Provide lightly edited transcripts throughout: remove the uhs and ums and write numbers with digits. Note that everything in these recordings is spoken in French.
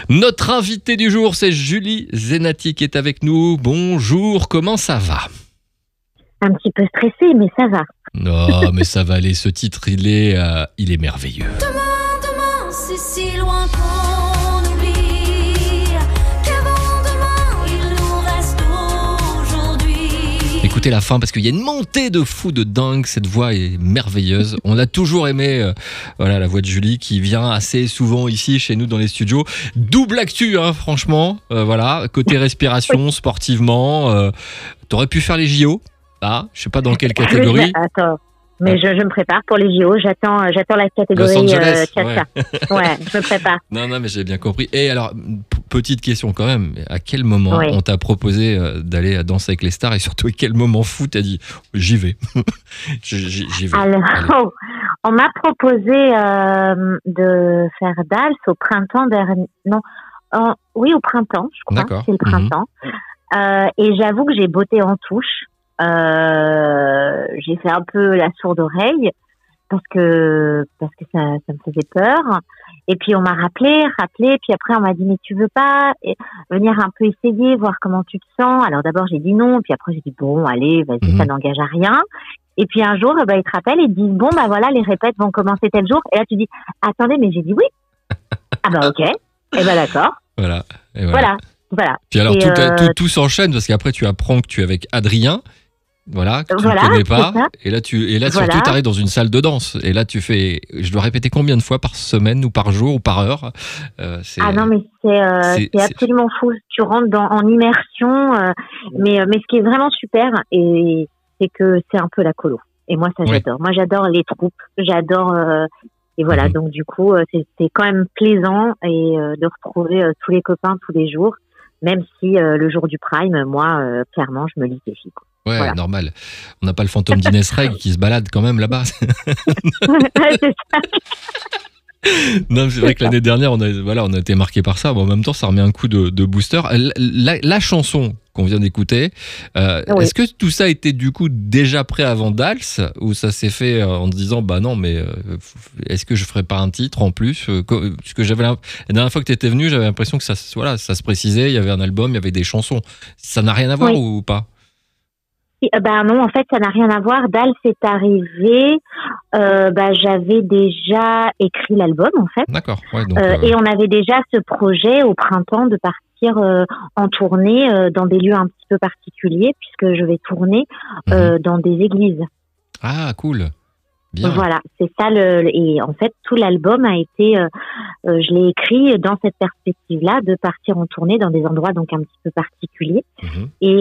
Notre invitée du jour, c'est Julie Zenati qui est avec nous. Bonjour, comment ça va ? Un petit peu stressée, mais ça va. Non, mais ça va aller. Ce titre, il est merveilleux. Demain, c'est si loin qu'on oublie qu'avant demain, il nous reste aujourd'hui. Écoutez la fin parce qu'il y a une montée de fou de dingue. Cette voix est merveilleuse. On l'a toujours aimé. Voilà, la voix de Julie qui vient assez souvent ici chez nous dans les studios. Double actu, franchement. Voilà, côté respiration, sportivement. T'aurais pu faire les JO. Ah, je sais pas dans quelle catégorie. Attends, mais je me prépare pour les JO. J'attends la catégorie Los Angeles, Tcha-tcha. Ouais, je me prépare. Non, mais j'ai bien compris. Et alors, petite question quand même. À quel moment on t'a proposé d'aller danser avec les stars et surtout à quel moment fou t'as dit j'y vais. J'y vais. Alors, on m'a proposé de faire Dals au printemps dernier. Non, oui, au printemps, je crois. D'accord. C'est le printemps. Et j'avoue que j'ai botté en touche. J'ai fait un peu la sourde oreille parce que ça me faisait peur. Et puis on m'a rappelé. Puis après on m'a dit mais tu veux pas venir un peu essayer, voir comment tu te sens. Alors d'abord j'ai dit non. Puis après j'ai dit bon allez vas-y ça n'engage à rien. Et puis un jour ils te rappellent et te disent bon voilà les répètes vont commencer tel jour. Et là tu dis attendez mais j'ai dit oui. Ah ok. Et d'accord. Voilà. Et voilà. Puis alors tout s'enchaîne parce qu'après tu apprends que tu es avec Adrien. Voilà, que tu ne connais pas. Et là surtout, tu arrives dans une salle de danse. Et là, tu fais, je dois répéter combien de fois par semaine ou par jour ou par heure Ah non, mais c'est absolument fou. Tu rentres en immersion. Mais ce qui est vraiment super, c'est que c'est un peu la colo. Et moi, ça, j'adore. Moi, j'adore les troupes. J'adore... et voilà, donc du coup, c'est quand même plaisant de retrouver tous les copains tous les jours. Même si le jour du Prime, moi, clairement, je me liquéfie. Ouais, voilà. Normal. On n'a pas le fantôme d'Inès Reg qui se balade quand même là-bas. C'est ça. Non, c'est vrai que l'année dernière, on a été marqué par ça. Bon, en même temps, ça remet un coup de booster. La chanson qu'on vient d'écouter, est-ce que tout ça était du coup déjà prêt avant Dals ou ça s'est fait en disant bah non, mais est-ce que je ferais pas un titre en plus parce que la dernière fois que tu étais venu, j'avais l'impression que ça se précisait. Il y avait un album, il y avait des chansons. Ça n'a rien à voir ou pas? Non, en fait, ça n'a rien à voir. Dals est arrivé. J'avais déjà écrit l'album, en fait. D'accord. Ouais, donc, et on avait déjà ce projet au printemps de partir en tournée dans des lieux un petit peu particuliers, puisque je vais tourner dans des églises. Ah, cool. Bien. Voilà, c'est ça. Et en fait, tout l'album a été, je l'ai écrit dans cette perspective-là de partir en tournée dans des endroits donc un petit peu particuliers. Et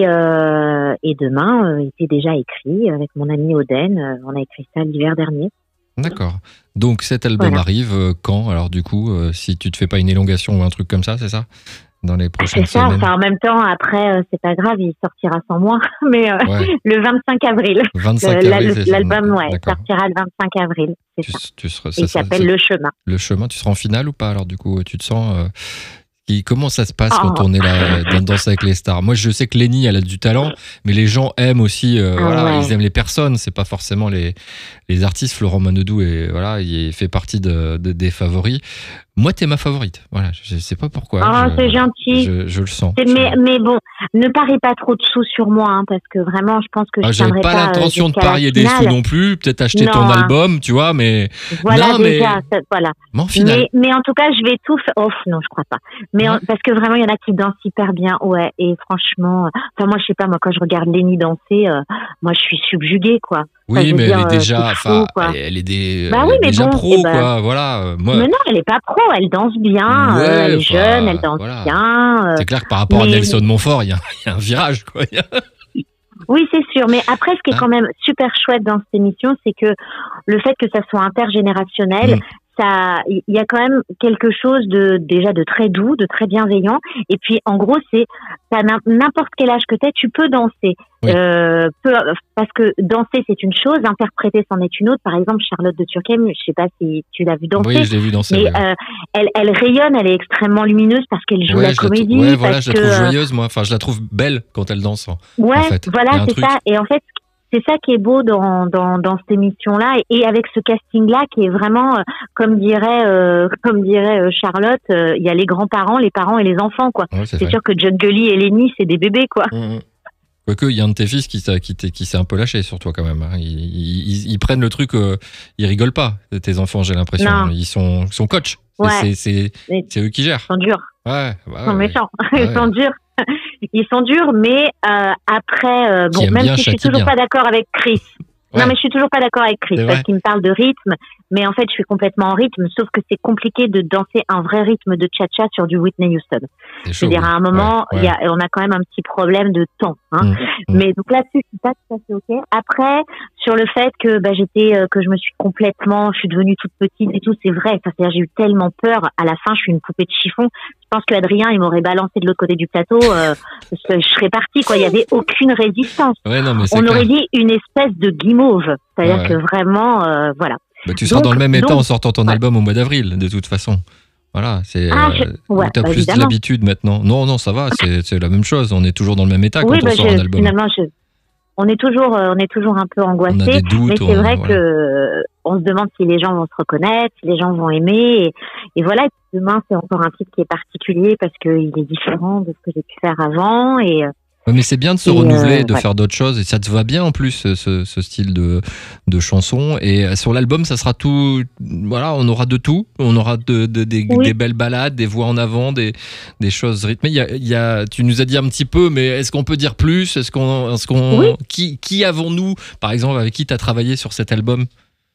demain était déjà écrit avec mon ami Oden. On a écrit ça l'hiver dernier. D'accord. Donc cet album arrive quand ? Alors du coup, si tu te fais pas une élongation ou un truc comme ça, c'est ça ? Dans les prochaines semaines. C'est ça. Enfin, en même temps, après, c'est pas grave, il sortira sans moi. Mais le 25 avril. 25 avril, l'album, sortira le 25 avril. C'est ça. Il s'appelle Le Chemin. Le Chemin. Tu seras en finale ou pas ? Alors du coup, tu te sens... Comment ça se passe quand on est là dans Danse avec les stars ? Moi, je sais que Lénie, elle a du talent, mais les gens aiment aussi. Ils aiment les personnes. C'est pas forcément les artistes. Florent Manodou il fait partie des favoris. Moi, t'es ma favorite. Voilà, je sais pas pourquoi. C'est gentil. Je le sens. Mais bon, ne parie pas trop de sous sur moi, parce que vraiment, je pense que je j'avais pas l'intention de parier des sous non plus. Peut-être acheter ton album, tu vois, mais. Voilà, non, déjà, voilà. Mais en finale. Mais en tout cas, je vais tout faire. Non, je crois pas. Mais parce que vraiment, il y en a qui dansent hyper bien. Ouais, et franchement, moi, je sais pas, quand je regarde Lénie danser, moi, je suis subjuguée, quoi. Oui, mais elle est déjà, elle est déjà pro, quoi. Voilà. Mais non, elle est pas pro, elle danse bien. Elle est jeune, elle danse bien. C'est clair que par rapport à Nelson Montfort, il y a un virage, quoi. Oui, c'est sûr. Mais après, ce qui est quand même super chouette dans cette émission, c'est que le fait que ça soit intergénérationnel, il y a quand même quelque chose déjà de très doux, de très bienveillant. Et puis, en gros, t'as n'importe quel âge que t'es, tu peux danser. Oui. Parce que danser, c'est une chose, interpréter, c'en est une autre. Par exemple, Charlotte de Turckheim, je sais pas si tu l'as vu danser. Oui, je l'ai vu danser. Mais elle rayonne, elle est extrêmement lumineuse parce qu'elle joue la comédie. Je la trouve joyeuse, moi. Enfin, je la trouve belle quand elle danse. Ouais, en fait. voilà, c'est ça. Et en fait, c'est ça qui est beau dans cette émission-là et avec ce casting-là qui est vraiment, comme dirait Charlotte, il y a les grands-parents, les parents et les enfants, quoi. Ouais, C'est sûr que John Gully et Lenny, c'est des bébés, quoi. Quoique, il y a un de tes fils qui s'est un peu lâché sur toi quand même. Hein. Ils prennent le truc, ils rigolent pas, tes enfants, j'ai l'impression. Non. Ils sont coach. Ouais. C'est eux qui gèrent. Ils sont durs. Ouais, Ils sont méchants. Ils sont durs. Ils sont durs, mais après, Qui aime même bien, si je suis châtie toujours bien. pas d'accord avec Chris. Ouais. Non, mais je suis toujours pas d'accord avec Chris C'est parce vrai. qu'il me parle de rythme. Mais en fait, je suis complètement en rythme, sauf que c'est compliqué de danser un vrai rythme de cha-cha sur du Whitney Houston. C'est chaud. C'est-à-dire, à un moment, Ouais. on a quand même un petit problème de temps. Hein. Mm. Mais donc là-dessus, je suis pas tout à fait OK. Après, sur le fait que que je me suis je suis devenue toute petite et tout, c'est vrai. Enfin, c'est-à-dire, j'ai eu tellement peur. À la fin, je suis une poupée de chiffon. Je pense qu'Adrien, il m'aurait balancé de l'autre côté du plateau. Je serais partie, quoi. Il y avait aucune résistance. Ouais, non, mais c'est On clair. aurait dit une espèce de guimauve. C'est-à-dire Ouais. que vraiment, voilà. Bah, tu seras Donc- dans le même état donc- en sortant ton ouais. album au mois d'avril, de toute façon. Voilà, c'est. Ouais, t'as bah, plus évidemment. l'habitude maintenant. Non, ça va, c'est la même chose. On est toujours dans le même état Oui, quand on sort un album. finalement, on est toujours un peu angoissé. On a des doutes. Mais c'est vrai voilà. que on se demande si les gens vont se reconnaître, si les gens vont aimer. Et voilà, demain, c'est encore un titre qui est particulier parce qu'il est différent de ce que j'ai pu faire avant. Et Ouais, mais c'est bien de se Et, renouveler, de ouais. faire d'autres choses, et ça te va bien en plus ce style de chanson. Et sur l'album, ça sera tout. Voilà, on aura de tout. On aura Oui. des belles balades, des voix en avant, des choses rythmées. Tu nous as dit un petit peu, mais est-ce qu'on peut dire plus? Oui. Qui avons-nous, par exemple, avec qui tu as travaillé sur cet album?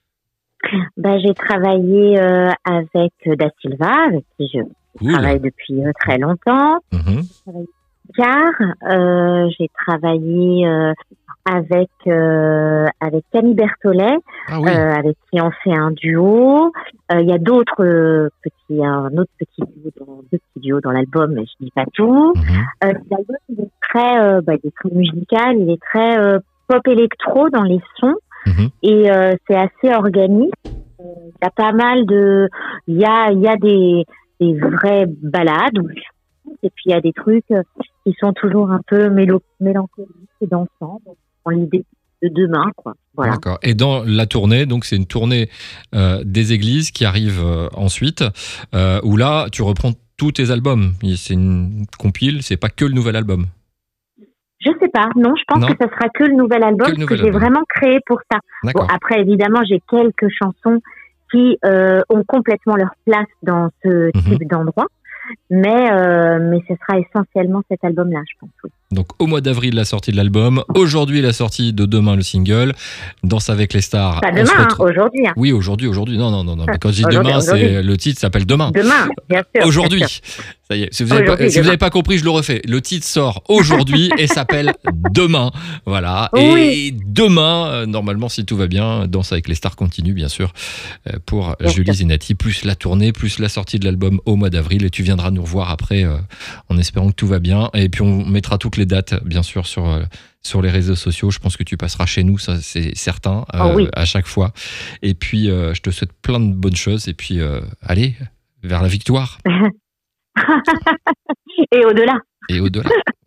j'ai travaillé avec Da Silva, avec qui je Cool. travaille depuis très longtemps. Mhm. Car j'ai travaillé avec Camille Berthollet, Ah oui. avec qui on fait un duo. Il y a un autre petit duo, deux petits duos dans l'album, mais je dis pas tout. Mhm. L'album il est très musical, il est très pop électro dans les sons Mhm. et c'est assez organique. Il y a pas mal il y a des vraies balades et puis il y a des trucs qui sont toujours un peu mélancoliques et dansants, dans l'idée de demain, quoi. Voilà. D'accord. Et dans la tournée, donc c'est une tournée des églises qui arrive ensuite, où là, tu reprends tous tes albums. C'est une compile, c'est pas que le nouvel album. Je sais pas, non, je pense Non. que ça sera que le nouvel album, Que le parce nouvel que j'ai album. vraiment créé pour ça. Bon, D'accord. après, évidemment, j'ai quelques chansons qui ont complètement leur place dans ce type d'endroit, mais ce sera essentiellement cet album-là, je pense. Oui. Donc au mois d'avril, la sortie de l'album. Aujourd'hui, la sortie de Demain, le single. Danse avec les stars. Pas On se demain, retrouve- aujourd'hui. Hein. Oui, aujourd'hui. Non. Mais quand je dis Aujourd'hui, demain, c'est aujourd'hui. le titre s'appelle Demain. Demain, bien sûr. Aujourd'hui. bien sûr. Ça y est. Si vous n'avez pas compris, je le refais. Le titre sort aujourd'hui et s'appelle Demain. Voilà. Oui. Et demain, normalement, si tout va bien, Danse avec les stars continue, bien sûr, pour Bien Julie sûr. Zenati, plus la tournée, plus la sortie de l'album au mois d'avril. Et tu viendras nous revoir après, en espérant que tout va bien. Et puis, on mettra toutes les dates, bien sûr, sur les réseaux sociaux. Je pense que tu passeras chez nous, ça, c'est certain, Oui. à chaque fois. Et puis, je te souhaite plein de bonnes choses. Et puis, allez, vers la victoire Et au-delà. et au-delà.